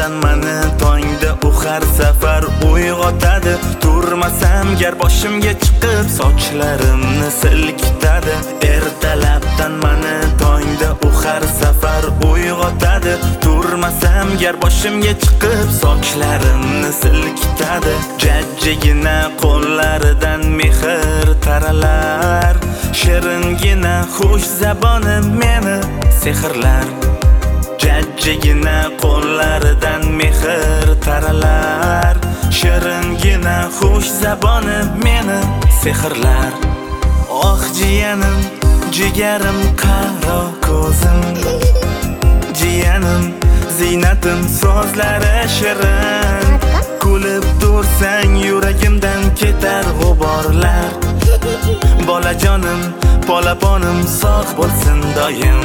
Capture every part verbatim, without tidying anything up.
Ertalabdan mani tongda u har safar uyg'otadi. Turmasam gar boshimga chiqib sochlarimni silkitadi. Ertalabdan mani tongda u har safar uyg'otadi. Turmasam gar boshimga chiqib sochlarimni silkitadi. Jajjigina qo'llaridan mehr taralar, shiringina xush zaboni meni sehrlar. Jajjigina qo'llaridan mehr taralar, shiringina xush zaboni meni sehrlar. Oh jiyanim, jigarim, qaro ko'zim, jiyanim, ziynatim, so'zlari shirin. Kulib tursang yuragimdan ketar g'uborlar. Bolajonim, polaponim sog' bo'lsin doim.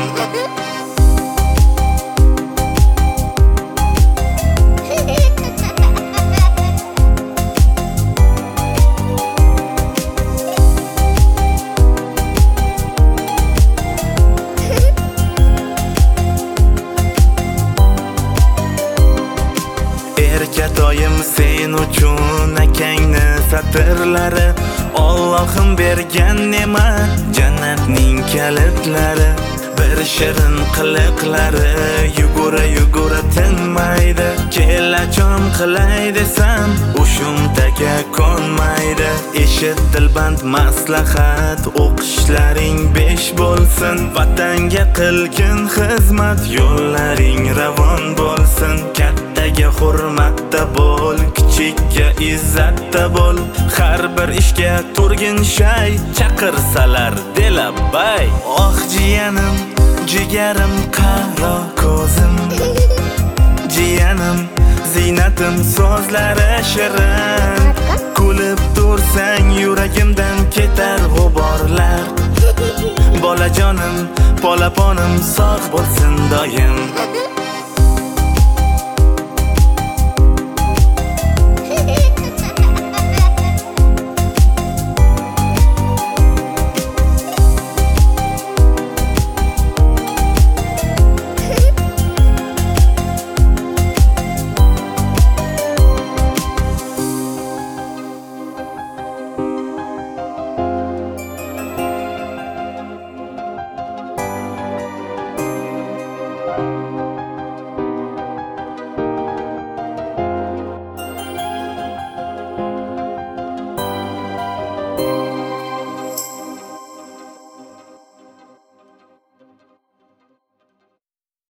Erkatoyim sen uchun akangni satrlari, Allohim bergan ne'mat jannatning kalitlari. Bir shirin qiliqlari yugura yugura tinmaydi. Kelachon qilay desam ushumtaga konmaydi. Eshit dilband maslahat, o'qishlaring besh bo'lsin. Vatanga qilgin xizmat, yo'llaring ravon bo'lsin. Kattaga hurmatda bo'l, kichikka izzatda bo'l. Har bir ishga turgin shay, chaqirsalar delabbay. Oh jiyanim, jigarim, qaro ko'zim, jiyanim, ziynatim, so'zlari shirin. Kulib tursang yuragimdan ketar g'uborlar. Bolajonim, polaponim sog' bo'lsin doim.